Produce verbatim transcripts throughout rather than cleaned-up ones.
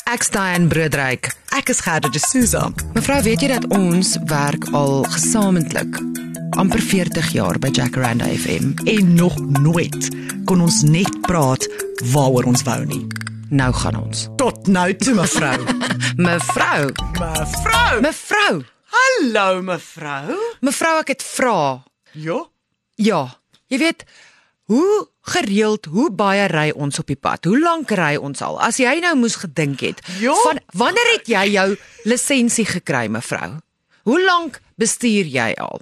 Ek's Diane Broodryk. Ek is Gerda de Souza. Mevrou, weet jy dat ons werk al gesamentlik amper veertig jaar by Jacaranda F M? En nog nooit kon ons net praat waaroor ons wou nie. Nou gaan ons. Tot nou toe, mevrou. Mevrou, Mevrou! mevrou, Hallo, mevrou. mevrou, ek het vra. Ja? Ja, jy weet, hoe gereeld, hoe baie ry ons op die pad? Hoe lank ry ons al? As jy nou moes gedink het, Ja. van wanneer het jy jou lisensie gekry, mevrou? Hoe lank bestuur jy al?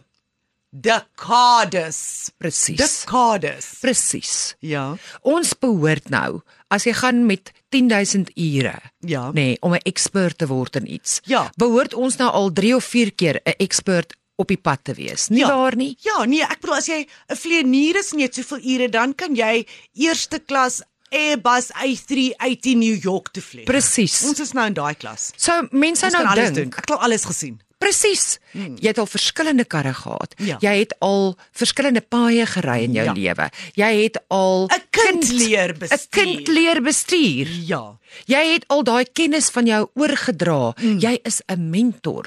Decades. Presies. Decades. Presies. Ja. Ons behoort nou, as jy gaan met tien duisend ure, Ja. nee, om 'n expert te word in iets, Ja. behoort ons nou al drie of vier keer 'n expert op die pad te wees. Nie Ja. waar nie? Ja, nee, ek bedoel as jy 'n vlieënier is en jy het soveel ure, dan kan jy eerste klas Airbus A three eighty New York toe vlieg. Presies. Ons is nou in daai klas. So mense Ons nou kan alles dink, doen. Ek het al alles gesien. presies. Hmm. Jy het al verskillende karre gehad. Ja. Jy het al verskillende paaie gery in jou Ja. lewe. Jy het al 'n kind leer bestuur. 'n kind leer bestuur. Ja. Jy het al daai kennis van jou oorgedra. Mm. Jy is 'n mentor.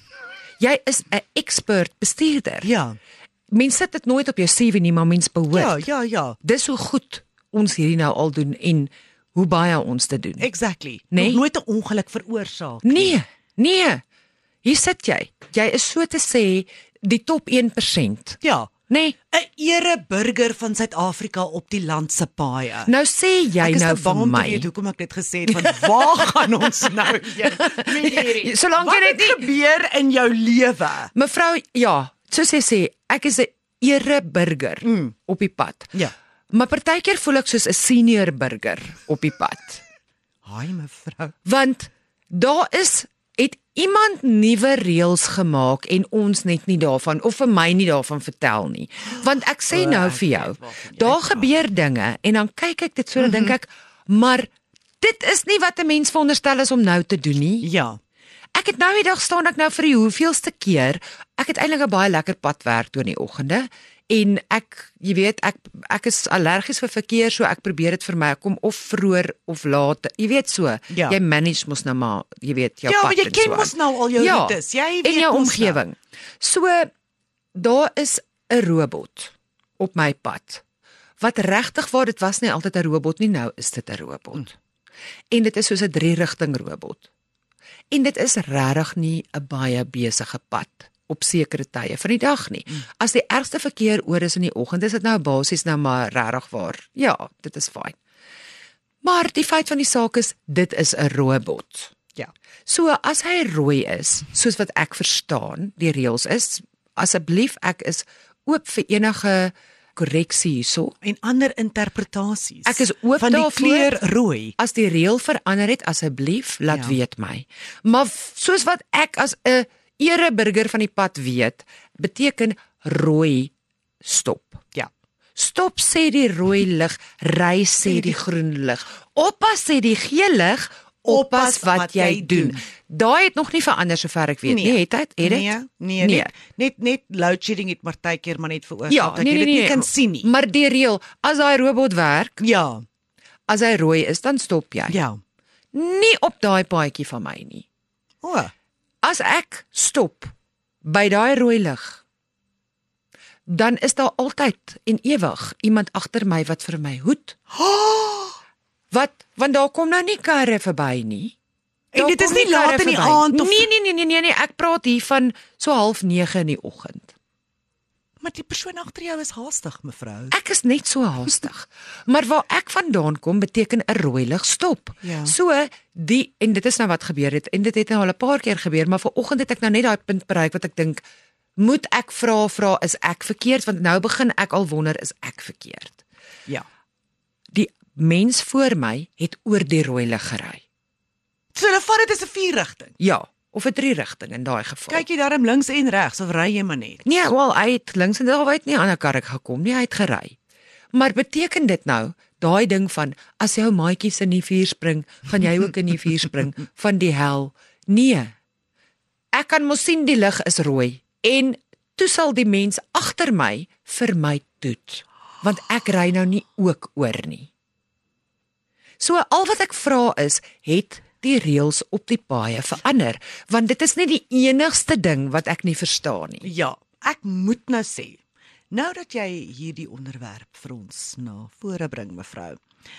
Jy is 'n expert bestuurder. Ja. Mens sit dit nooit op jou C V nie, maar mens Ja, behoort. ja, ja. Dis hoe goed ons hierdie nou al doen en hoe baie ons dit doen. Exactly. Nee? Nog nooit 'n ongeluk veroorsaak. Nee, nee. Hier sit jy. Jy is so te sê die top one percent. Ja. Nee. 'n ereburger van Suid-Afrika op die land se paaie. Nou sê jy Ek is nou te bang vir om te my. weet hoekom ek dit gesê het, want waar gaan ons nou heen met hierdie? Solank jy Wat dit het gebeur in jou lewe? Mevrou, ja, soos jy sê, ek is 'n ereburger mm. op die pad. Ja. Maar partykeer voel ek soos 'n senior burger op die pad. Haai mevrou. Want daar is het iemand nuwe reëls gemaak en ons net nie daarvan of vir my nie daarvan vertel nie. Want ek sê O, nou ek vir jou, weet waarvan jy daar praat. gebeur dinge en dan kyk ek dit so en dink ek, maar dit is nie wat 'n mens veronderstel is om nou te doen nie. Ja. Ek het nou die dag staan ek nou vir die hoeveelste keer. Ek het eintlik 'n baie lekker pad werk toe in die oggende en ek, jy weet, ek ek is allergies vir verkeer, so ek probeer dit vir my ek kom of vroeër of laat. Jy weet so, Ja. jy manage mos nou maar, jy weet, jou Ja, pad maar jy en ken so mos aan. nou al jou ja, roetes. Jy weet en jou mos nou. omgewing. So daar is 'n robot op my pad. Wat regtig waar dit was nie altyd 'n robot nie, nou is dit 'n robot. Mm. En dit is soos 'n drie-rigting robot. En dit is regtig nie 'n baie besige pad op sekere tye van die dag nie. Mm. As die ergste verkeer oor is in die oggend, is dit nou basies nou maar regtig waar. Ja, dit is fyn. Maar die feit van die saak is, dit is 'n robot. Ja. So as hy rooi is, soos wat ek verstaan, die reëls is, asseblief ek is oop vir enige korreksie hierso. En ander interpretasies. Ek is oop van die daarvoor. kleur rooi. As die reël verander het, asseblief laat Ja. weet my. Maar f- soos wat ek as 'n ereburger van die pad weet, beteken rooi stop. Ja. Stop sê die rooi lig, ry sê die groen lig. Oppas sê die geel lig, oppas wat jy doen. Daai het nog nie verander sover ek weet nie, het dit? Het dit? Nee, nee, Nee. net net net load shedding het partykeer maar net veroorsaak Ja, dat nee, jy nee, dit nie nee. kan sien nie. Maar die reël, as daai robot werk, Ja. as hy rooi is, dan stop jy. Ja. Nie op daai paadjie van my nie. O. As ek stop by daai rooi lig, dan is daar altyd en ewig iemand agter my wat vir my hoed. Wat? Want daar kom nou nie karre verby nie. En Daar dit is kom nie laat karre in die verby. aand of Nee, nee, nee, nee, nee, nee, ek praat hier van so half nege in die oggend. Maar die persoon agter jou is haastig, mevrou. Ek is net so haastig. Maar waar ek vandaan kom, beteken 'n rooi lig stop. Ja. So die en dit is nou wat gebeur het en dit het nou al 'n paar keer gebeur, maar vanoggend het ek nou net daai punt bereik wat ek dink, moet ek vra vra is ek verkeerd, want nou begin ek al wonder is ek verkeerd. Ja. Die mens voor my het oor die rooi lig gery. So hulle vat dit as 'n vier-rigting. Ja, of 'n drie-rigting in daai geval. Kyk jy daarom links en regs of ry jy maar net? Nee, wel, hy het links en daar het nie aan 'n karre gekom nie, hy het gery. Maar beteken dit nou daai ding van as jou maatjies in die vuur spring, gaan jy ook in die vuur spring van die hel? Nee. Ek kan mos sien die lig is rooi en toe sal die mens agter my vir my toet, want ek ry nou nie ook oor nie. So al wat ek vra is, het die reëls op die paaie verander, want dit is nie die enigste ding wat ek nie verstaan nie. Ja, ek moet nou sê, nou dat jy hierdie onderwerp vir ons na vore bring, mevrou,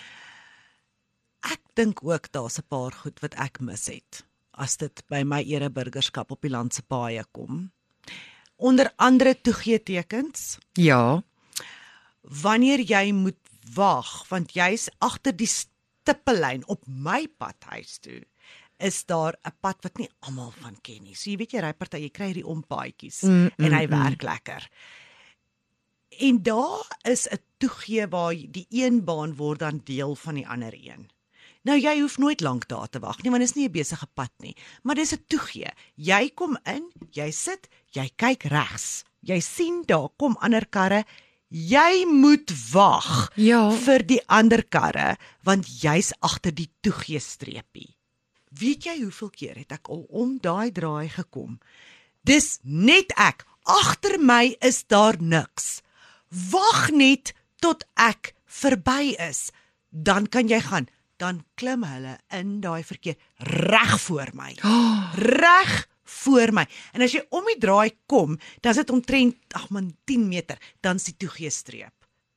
ek dink ook daar's 'n paar goed wat ek mis het, as dit by my ereburgerskap op die land se paaie kom. Onder andere toegeetekens, Ja, wanneer jy moet wag, want jy's agter die stippellyn op my pad huis toe, is daar 'n pad wat nie almal van ken nie. So jy weet jy ry party, jy kry hierdie ompaadjies Mm, mm, en hy mm. werk lekker. En daar is 'n toegee waar die een baan word dan deel van die ander een. Nou jy hoef nooit lank daar te wag nie, want dit is nie 'n besige pad nie, maar dis 'n toegee. Jy kom in, jy sit, jy kyk regs. Jy sien daar kom ander karre. Jy moet wag Ja. vir die ander karre, want jy's agter die toegeestreepie. Weet jy hoeveel keer het ek al om daai draai gekom? Dis net ek. Agter my is daar niks. Wag net tot ek verby is. Dan kan jy gaan. Dan klim hulle in daai verkeer reg voor my. Reg voor my. En as jy om die draai kom, dan is dit omtrent, ag man, tien meter, dan is die toegeestreep.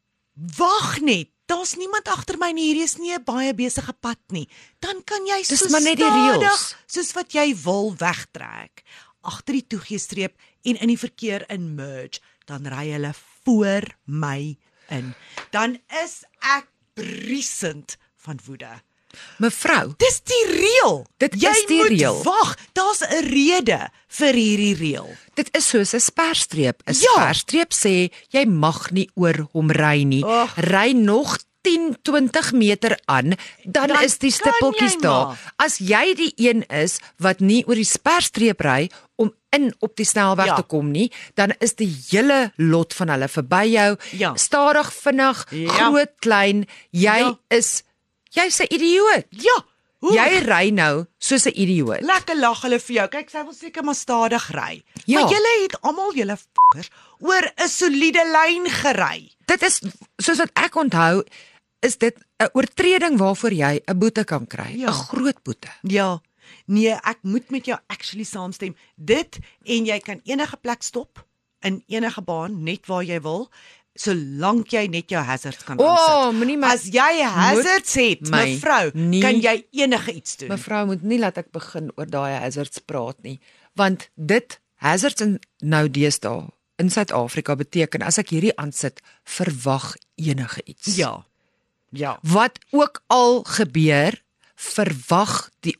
Wag net. Daar's niemand agter my nie, hierdie is nie 'n baie besige pad nie. Dan kan jy Dis so maar net die stadig reëls. soos wat jy wil wegtrek. Agter die toegeestreep en in die verkeer in merge, dan ry hulle voor my in. Dan is ek briesend van woede. mevrou, Dis die reël. Dit jy is die moet reël. wag. Daar's 'n rede vir hierdie reël. dit is soos 'n sperstreep. 'n Ja. Sperstreep sê jy mag nie oor hom ry nie. Och. Ry nog tien, twintig meter aan, dan, Dan is die kan stippeltjies jy daar. maar. As jy die een is wat nie oor die sperstreep ry om in op die snelweg Ja. te kom nie, dan is die hele lot van hulle verby jou. Ja. Stadig, vinnig, Ja. groot, klein. Jy Ja. is jy's 'n idioot. Ja. Hoe Jy ry nou soos 'n idioot. lekker lag hulle vir jou. Kyk, sy wil seker maar stadig ry. Ja. Maar julle het almal julle f***ers oor 'n soliede lyn gery. Dit is soos wat ek onthou, is dit 'n oortreding waarvoor jy 'n boete kan kry, 'n Ja. groot boete. Ja. Nee, ek moet met jou actually saamstem. Dit en jy kan enige plek stop in enige baan net waar jy wil, solank jy net jou hazards kan O, aansit. moenie my As jy hazards het, my mevrou, nie- kan jy enige iets doen. Mevrou moet nie laat ek begin oor daai hazards praat nie, want dit hazards in nou deesdae in Suid-Afrika beteken as ek hierdie aansit, verwag enige iets. Ja. Ja. Wat ook al gebeur, verwag die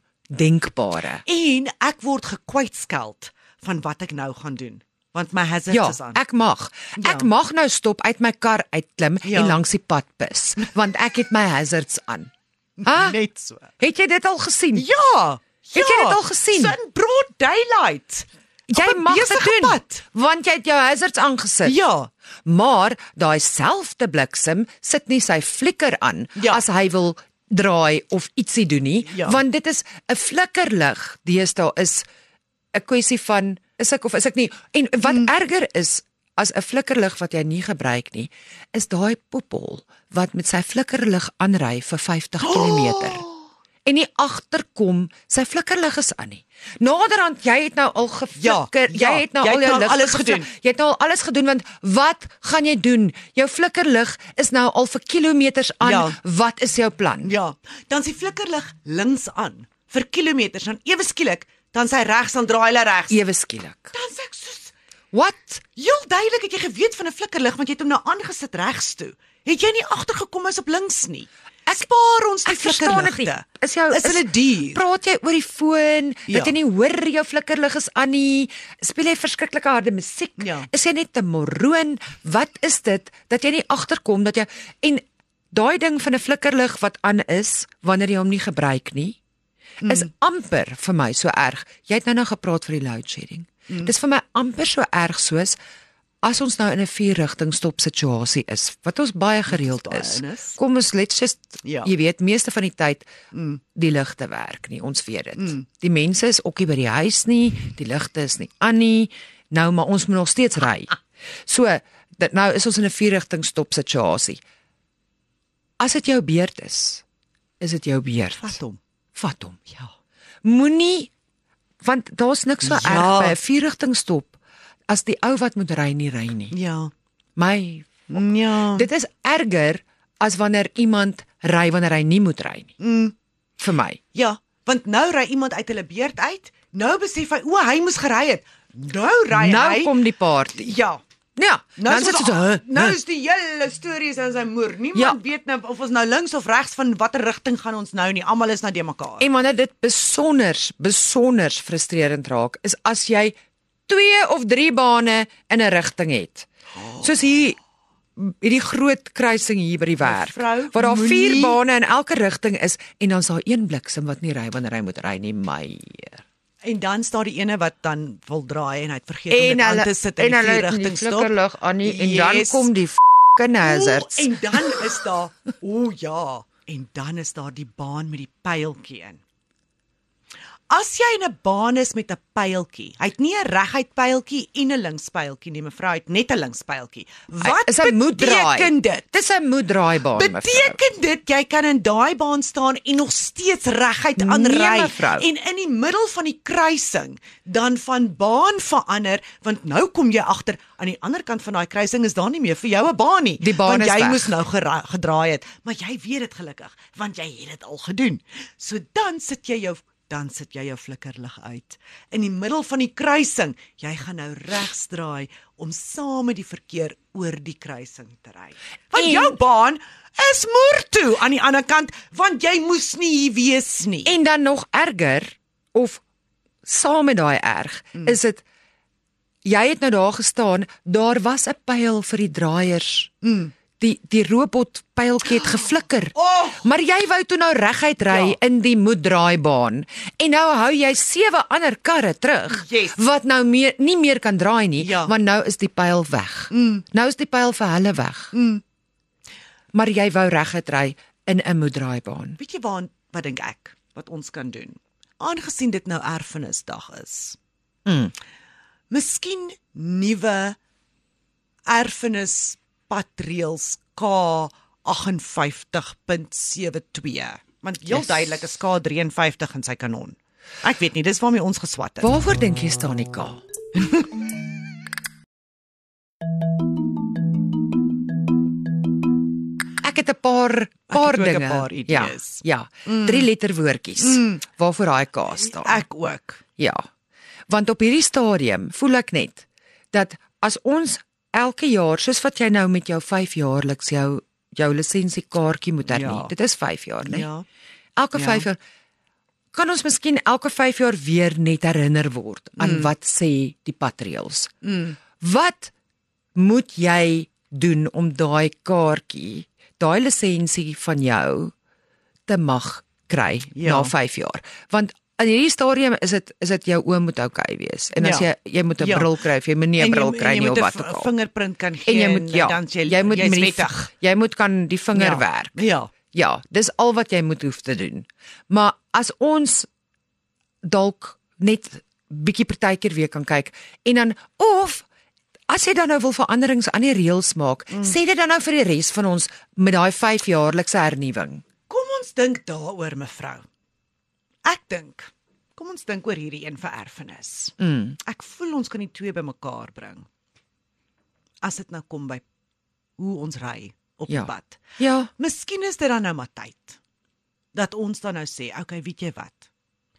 ondenkbare. En ek word gekwytskeld van wat ek nou gaan doen, want my hazards Ja, is aan. ek mag. Ja. Ek mag nou stop, uit my kar uitklim Ja. en langs die pad pis, want ek het my hazards aan. Ha? Net so. Het jy dit al gesien? Ja. Het jy dit al gesien? So in broad daylight. Jy op 'n mag dit besige doen, pad. want jy het jou hazards aangesit. Ja. Maar daai selfde bliksem sit nie sy flikker aan Ja. as hy wil draai of ietsie doen nie, Ja. want dit is 'n flikkerlig. Deesdae is 'n kwessie van is ek of is ek nie. En wat Hmm. erger is as 'n flikkerlig wat jy nie gebruik nie, is daai poepel wat met sy flikkerlig aanry vir vyftig kilometer. En nie agterkom sy flikkerlig is aan nie. Naderhand jy het nou al geflikker, Ja, ja, jy het nou jy al het jou nou lig alles geflik- gedoen. Jy het nou al alles gedoen, want wat gaan jy doen? Jou flikkerlig is nou al vir kilometers aan. Ja. Wat is jou plan? Ja. Dan is die flikkerlig links aan vir kilometers, dan ewe skielik, dan sy regs, dan draai hulle regs. Ewe skielik. Dan sê ek soos Wat? heel duidelik het jy geweet van 'n flikkerlig want jy het hom nou aangesit regs toe. Het jy nie agtergekom as op links nie? Ek spaar ons die Ek verstaan dit nie. flikkerligte. Is jou is hulle duur? Praat jy oor die foon Ja. dat jy nie hoor jou flikkerlig is aan nie? Speel jy verskriklike harde musiek? Ja. Is jy net te moroon? Wat is dit dat jy nie agterkom dat jy en daai ding van 'n flikkerlig wat aan is wanneer jy hom nie gebruik nie, is Mm. amper vir my so erg. Jy het nou nou gepraat vir die load shedding. Mm. Dis vir my amper so erg soos as ons nou in 'n vier-rigting stop situasie is, wat ons baie gereeld baie is. in is. Kom ons let's just, Ja. jy weet, meeste van die tyd die ligte werk nie, ons weet dit. Mm. Die mense is ook nie by die huis nie, die ligte is nie aan nie. Nou maar ons moet nog steeds ry. So, dit nou is ons in 'n vier-rigting stop situasie. As dit jou beurt is, is dit jou beurt. Vat hom. vat hom. Ja. Moenie, want daar's niks so Ja. erg by 'n vierrigtingstop as die ou wat moet ry nie ry nie. Ja. My, Ja. dit is erger as wanneer iemand ry wanneer hy nie moet ry nie. Mm. Vir my. Ja, want nou ry iemand uit hulle beurt uit. Nou besef hy, o, hy moes gery het. Nou ry Nou hy. kom die paard. Ja. Ja, Nou, dan is sit ons- dit so, huh, nou huh. is die hele storie is aan sy moer. Niemand Ja. weet nou of ons nou links of regs van watter rigting gaan ons nou nie. Almal is nou de mekaar. En wanneer dit besonders, besonders frustrerend raak, is as jy twee of drie bane in 'n rigting het. Soos hier hierdie groot kruising hier by die werk, Mevrou, waar daar vier moenie- bane in elke rigting is en dan is daar een bliksem wat nie ry wanneer hy moet ry nie, my. En dan staan die ene wat dan wil draai en hy het vergeet om En dit aan hulle te sit en in die hulle vier het die rigting stop. flikkerlig aan nie en dan Yes. kom die f***ing hazards. Oeh, en dan is daar, o ja, en dan is daar die baan met die pyltjie in. As jy in 'n baan is met 'n pyltjie, hy het nie 'n reguit pyltjie en 'n linkspyltjie nie, mevrou, hy het net 'n linkspyltjie. Wat Is 'n moet draai. beteken dit? Dis 'n moet draai baan, mevrou. Beteken dit jy kan in daai baan staan en nog steeds reguit Nee, aanry mevrou. en in die middel van die kruising dan van baan verander, want nou kom jy agter aan die ander kant van daai kruising is daar nie meer vir jou 'n baan nie, Die baan want is jy weg. moes nou gera- gedraai het, maar jy weet dit gelukkig want jy het dit al gedoen. So dan sit jy jou dan sit jy jou flikkerlig uit in die middel van die kruising. Jy gaan nou regs draai om saam met die verkeer oor die kruising te ry. Want En- jou baan is moer toe aan die ander kant, want jy moes nie hier wees nie. En dan nog erger, of saam met daai erg, mm. is dit, jy het nou daar gestaan, daar was 'n pyl vir die draaiers. Mm. Die die robotpyltjie het geflikker. Oh! Maar jy wou toe nou reguit ry Ja. in die moet draaibaan. En nou hou jy sewe ander karre terug Yes. wat nou meer nie meer kan draai nie, Ja. want nou is die pyl weg. Mm. Nou is die pyl vir hulle weg. Mm. Maar jy wou reguit ry in 'n moet draaibaan. Weet jy waar wat dink ek wat ons kan doen? Aangesien dit nou erfenisdag is. Mm. Miskien nuwe erfenis patreels K agt vyf punt sewe twee. Want heel Yes. duidelik is K vyf drie in sy kanon. Ek weet nie, dis waarmee ons geswat het. Waarvoor dink jy staan die K? Ek het 'n paar paar het ook 'n dinge. paar idees. Ja, ja. Mm. Drie letter woordjies. Mm. Waarvoor daai K staan. Ek ook. Ja. Want op hierdie stadium voel ek net dat as ons elke jaar, soos wat jy nou met jou vyf jaarliks jou jou lisensiekaartjie moet hernie. Ja. Dit is vyf jaar, né? Ja. Elke Ja. vyf jaar kan ons miskien elke vyf jaar weer net herinner word aan mm. wat sê die patreels. Mm. Wat moet jy doen om daai kaartjie, daai lisensie van jou te mag kry Ja. na vyf jaar? Want in hierdie stadium is dit is dit jou oom moet oukei wees. En as Ja. jy jy moet 'n Ja. bril kry of jy moet nie 'n En bril jy- kry jy nie of moet 'n wat v- ook al. vingerprint kan gee En jy moet ja, dan jy, jy moet jy's met die wettig. jy moet kan die vinger Ja. werk. Ja. Ja, dis al wat jy moet hoef te doen. Maar as ons dalk net bietjie partykeer weer kan kyk en dan of as jy dan nou wil veranderings aan die reëls maak, mm. sê dit dan nou vir die res van ons met daai vyf jaarlikse hernuwing. Kom ons dink daaroor, mevrou. Ek dink, kom ons dink oor hierdie een vir erfenis. Mm. Ek voel ons kan die twee bymekaar bring. As dit nou kom by hoe ons ry op Ja. die pad. Ja, Miskien is dit dan nou maar tyd dat ons dan nou sê, okay, weet jy wat?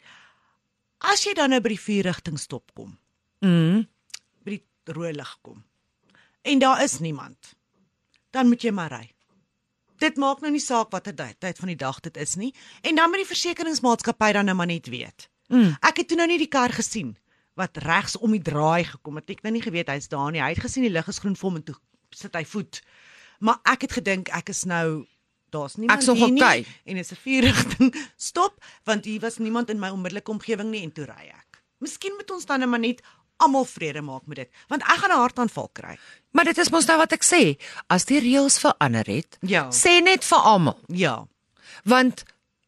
As jy dan nou by die vierrigting stop kom, mm. by die rooi lig kom, en daar is niemand, dan moet jy maar ry. Dit maak nou nie saak watter tyd van die dag dit is nie, en dan moet die versekeringsmaatskappy dan nou maar net weet. Mm. Ek het toe nou nie die kar gesien wat regs om die draai gekom het. Ek het nou nie geweet hy's daar nie. Hy het gesien die lig is groen vir hom en toe sit hy voet. Maar ek het gedink ek is nou daar's niemand Ek's nog hier okay. nie en dit is 'n vierrigting stop want hier was niemand in my onmiddellike omgewing nie en toe ry ek. Miskien moet ons dan nou maar net almal vrede maak met dit, want ek gaan 'n hartaanval kry. Maar dit is mos nou wat ek sê. As die reëls verander het, Ja. sê net vir almal. Ja. Want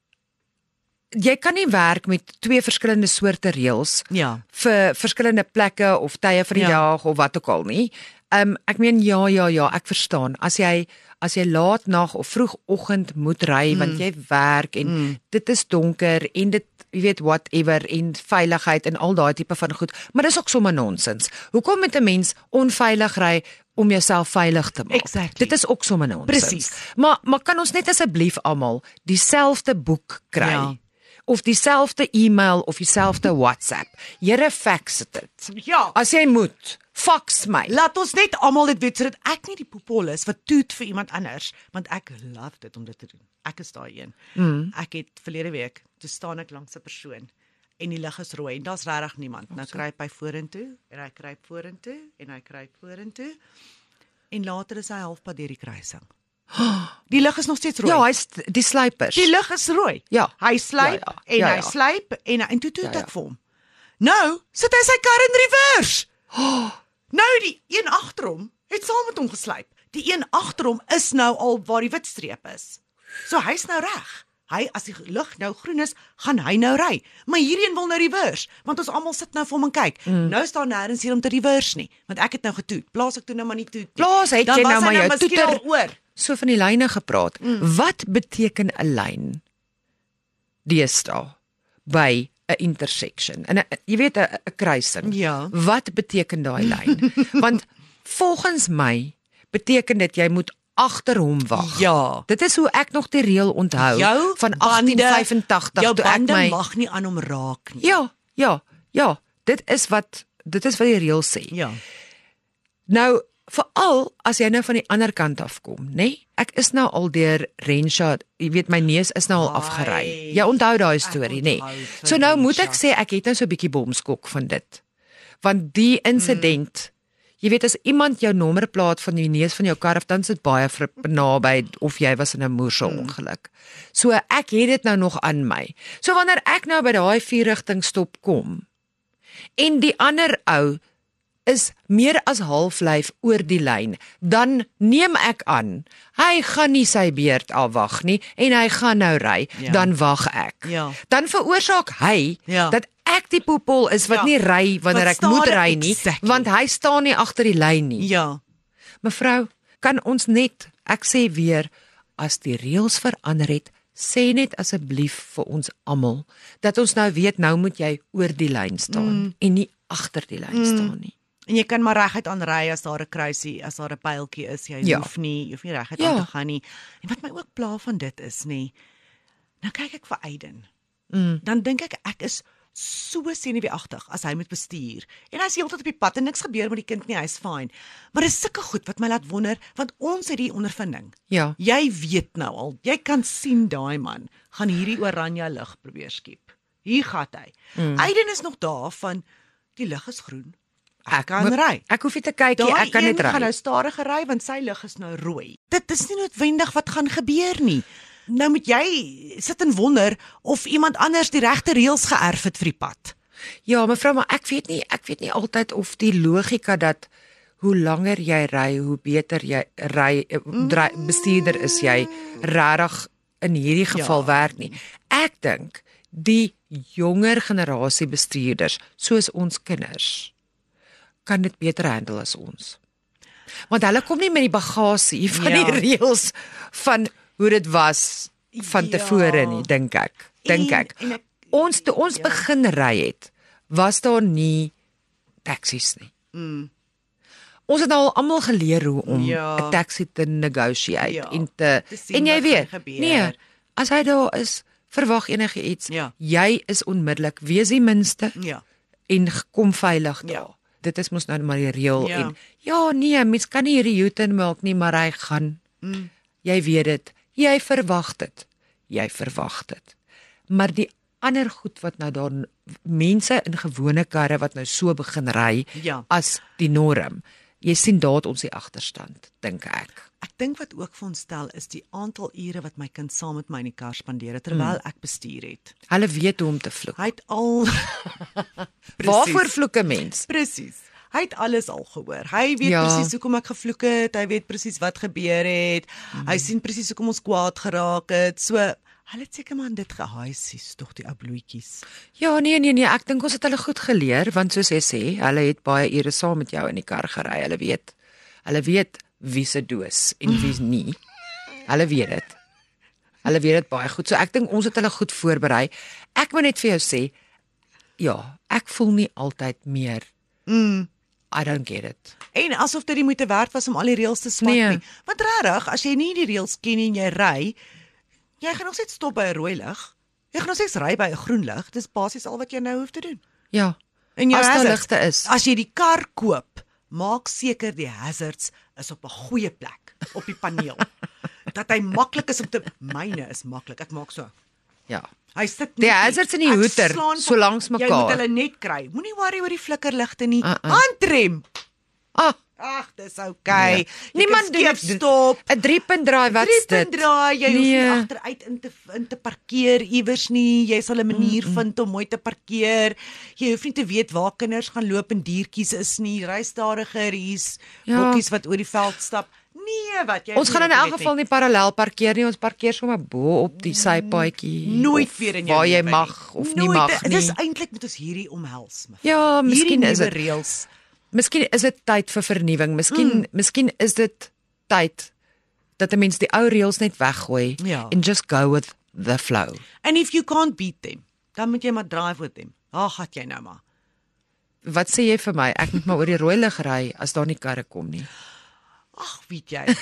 jy kan nie werk met twee verskillende soorte reëls Ja. vir verskillende plekke of tye van die Ja. dag of wat ook al nie. um, ek meen ja, ja, ja, ek verstaan. As jy as jy laat nag of vroegoggend moet ry mm. want jy werk en mm. dit is donker en dit jy weet whatever en veiligheid en al daai tipe van goed, maar dis ook sommer nonsens. Hoekom moet 'n mens onveilig ry om jouself veilig te maak? Exactly. Dit is ook sommer nonsens. Presies. Maar maar kan ons net asseblief almal dieselfde boek kry? Ja. Of dieselfde e-mail of dieselfde WhatsApp. Here fax dit. Ja. As jy moet, fax my. Laat ons net almal dit weet sodat ek nie die poepol is wat toet vir iemand anders, want ek love dit om dit te doen. Ek is daai een. Mm. Ek het verlede week, toe staan ek langs 'n persoon en die lig is rooi en daar's regtig niemand. Nou kruip hy vorentoe en hy kruip vorentoe en hy kruip vorentoe en later is hy halfpad deur die kruising. Die lig is nog steeds rooi. Ja, hy's die sluipers. Die lig is rooi. Ja. Hy sluip ja, ja. en ja, hy ja. sluip en en toe toe Ja, ja. ek vir hom. Nou sit hy sy kar in reverse. Nou die een agter hom het saam met hom geslyp. Die een agter hom is nou al waar die wit streep is. So hy's nou reg. Hy as die lig nou groen is, gaan hy nou ry. Maar hierdie een wil nou reverse, want ons almal sit nou vir hom en kyk. Mm. Nou staan nêrens hier om te reverse nie, want ek het nou getoet. Plaas ek toe nou maar nie toet nie. Plaas het Dan jy was nou hy maar jou miskien toeter al oor. So van die lyne gepraat. Mm. Wat beteken 'n lyn deesdae by 'n intersection? En 'n jy weet 'n 'n kruising. Ja. Wat beteken daai lyn? Want volgens my beteken dit jy moet agter hom wag. Ja. Dit is hoe ek nog die reël onthou Jou van bande- agtien vyfentagtig Jou toe ek bande my mag nie aan hom raak nie. Ja, ja, ja. Dit is wat dit is wat die reël sê. Ja. Nou veral as jy nou van die ander kant af kom, nê? Nee? Ek is nou al deur Renshaw, jy weet my neus is nou al Ai, afgery. Jy onthou daai storie, nê? onthou Nee? vir So nou moet ek Renshaw. sê ek het nou so 'n bietjie bomskok van dit. Want die insident, mm. jy weet as iemand jou nommerplaat van die neus van jou kar af, dan sit baie vir naby of jy was in 'n moerse mm. ongeluk. So ek het dit nou nog aan my. So wanneer ek nou by daai vierrigting stop kom en die ander ou is meer as halflyf oor die lyn, dan neem ek aan, hy gaan nie sy beurt afwag nie en hy gaan nou ry, Ja. dan wag ek. Ja. Dan veroorsaak hy Ja. dat ek die poepel is wat Ja. nie ry wanneer Wat ek moet stadig- ry nie, exactly. want hy staan nie agter die lyn nie. Ja. Mevrou, kan ons net, ek sê weer, as die reëls verander het, sê net asseblief vir ons almal dat ons nou weet nou moet jy oor die lyn staan mm. en nie agter die lyn mm. staan nie. En jy kan maar reguit aanry as daar 'n kruisie, as daar 'n pyltjie is, jy Ja. hoef nie, jy hoef nie reguit Ja. aan te gaan nie. En wat my ook pla van dit is, nê. Nou kyk ek vir Aiden. Mm. Dan dink ek ek is so senuweeagtig as hy moet bestuur. En hy's heeltyd op die pad en niks gebeur met die kind nie, hy's fine. Maar dis sulke goed wat my laat wonder, want ons het die ondervinding. Ja. Jy weet nou al, jy kan sien daai man gaan hierdie oranje lig probeer skiep. Hier gaan hy. Mm. Aiden is nog daar van die lig is groen. Ek kan moet- ry. Ek hoef nie te kyk nie, Daai ek kan net een gaan ry. nou stadiger ry want sy lig is nou rooi. Dit is nie noodwendig wat gaan gebeur nie. Nou moet jy sit en wonder of iemand anders die regte reëls geërf het vir die pad. Ja, mevrou, maar ek weet nie, ek weet nie altyd of die logika dat hoe langer jy ry, hoe beter jy ry, dry, bestuurder is jy, regtig in hierdie geval Ja. werk nie. Ek dink die jonger generasie bestuurders, soos ons kinders, kan dit beter handle as ons. Want hulle kom nie met die bagasie van Ja. die reëls van hoe dit was van Ja. tevore nie, dink ek. Dink En- ek. en ek- Ons toe ons ja. begin ry het, was daar nie taksies nie. Mm. Ons het nou al almal geleer hoe om 'n Ja. taxi te negotiate Ja, en te, te sien en jy wat weet, gaan gebeur. nee, as hy daar is, verwag enige iets. Ja. Jy is onmiddellik, wees die minste Ja. en kom veilig daar. Ja. Dit is mos nou maar die reël Ja. en ja, nee, mens kan nie hierdie U-turn maak nie, maar hy gaan. Mm. Jy weet dit. Jy verwag dit. Jy verwag dit. Maar die ander goed wat nou daar mense in gewone karre wat nou so begin ry Ja. as die norm. Jy sien daar het ons die agterstand, dink ek. Ek dink wat ook vir ons stel is die aantal ure wat my kind saam met my in die kar spandeer het terwyl Mm. ek bestuur het. Hulle weet hoe om te vloek. Hy het al Waarvoor vloek 'n mens? Presies. Hy het alles al gehoor. Hy weet Ja. presies hoekom ek gevloek het, hy weet presies wat gebeur het. Mm. Hy sien presies hoekom ons kwaad geraak het. So hulle het seker maar aan dit gehaisies, tog die ou bloetjies. Ja, nee nee nee, ek dink ons het hulle goed geleer want soos jy sê, hulle het baie ure saam met jou in die kar gery. Hulle weet Hulle weet wie se doos en wie nie. Hulle weet dit. Hulle weet dit baie goed. So ek dink ons het hulle goed voorberei. Ek moet net vir jou sê, ja, ek voel nie altyd meer. Mm. I don't get it. En asof dit die moeite werd was om al die reëls te spat Nee. nie. Want regtig, as jy nie die reëls ken nie en jy ry, jy gaan nog steeds stop by 'n rooi lig. Jy gaan nog steeds ry by 'n groen lig. Dis basies al wat jy nou hoef te doen. Ja. En jou As daar hazards, ligte is. As jy die kar koop, maak seker die hazards is op 'n goeie plek op die paneel. Dat hy maklik is om te myne is maklik. Ek maak so. Ja. Hy sit Die nie. hazards in die Ek hoeter, slaan so langs Jy moet mekaar. hulle net kry. Moenie worry oor die flikkerligte nie. Uh-uh. Handrem. Ah, Ag, dis okay. Nee. Jy Niemand kan doen skeef stop. 'n drie-punt draai, wat's dit? Drie punt draai, jy hoef nie Nee. agteruit in te in te parkeer iewers nie. Jy sal 'n manier mm -mm. vind om mooi te parkeer. Jy hoef nie te weet waar kinders gaan loop en diertjies is nie. Ry stadiger, hier's Ja. bokkies wat oor die veld stap. Nee, wat jy Ons nie gaan in weet elk nie. geval nie parallel parkeer nie. Ons parkeer sommer bo op die sypaadjie. Nooit of weer in jou waar jy lewe mag nie. of nie Nooit. mag nie. Dis eintlik moet ons hierdie omhels, mevrou. Ja, miskien is hierdie dit. nuwe reëls. Miskien is dit tyd vir vernuwing. Miskien mm. miskien is dit tyd dat 'n mens die ou reëls net weggooi Ja. en just go with the flow. And if you can't beat them, dan moet jy maar drive with them. Ag, gat jy nou maar. Wat sê jy vir my? Ek moet maar oor die rooi lig ry as daar nie karre kom nie. Ag, weet jy.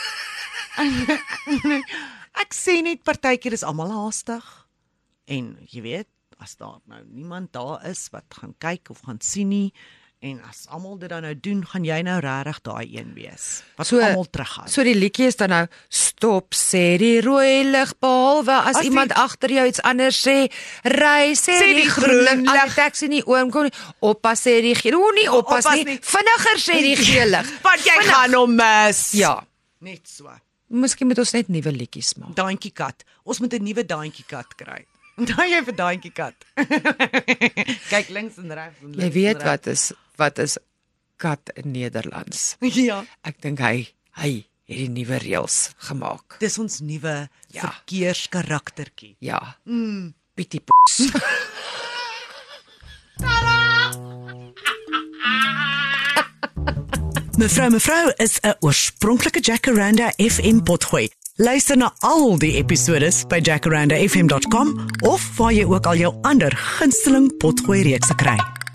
Ek sê net partykeer is almal haastig. En jy weet, as daar nou niemand daar is wat gaan kyk of gaan sien nie, en as almal dit dan nou doen, gaan jy nou regtig daai een wees wat So- almal teruggaan. So die liedjie is dan nou stop sê die rooi lig, behalwe as, As die- iemand agter jou iets anders sê, ry sê, Sê die, die groen groen lig, as lig. die taxi nie oom kom nie, oppas sê die geel, o nie oppas, Oppas nie, nie. vinniger sê die geel lig. Want jy Vinnig. gaan hom mis. Ja, Net so. miskien moet ons net nuwe liedjies maak. Daantjie kat. Ons moet 'n nuwe daantjie kat kry. Daai jy vir daantjie kat. Kyk links en regs en links. Jy weet en regs. wat is wat is kat in Nederlands. Ja. Ek dink hy hy het die nuwe reëls gemaak. Dis ons nuwe Ja. verkeerskaraktertjie. Ja. Mm. Pietie pos. Mevrou mevrou is 'n oorspronklike Jacaranda F M potgooi. Luister na al die episodes by jacaranda f m dot com of waar jy ook al jou ander gunsteling potgooi reekse kry.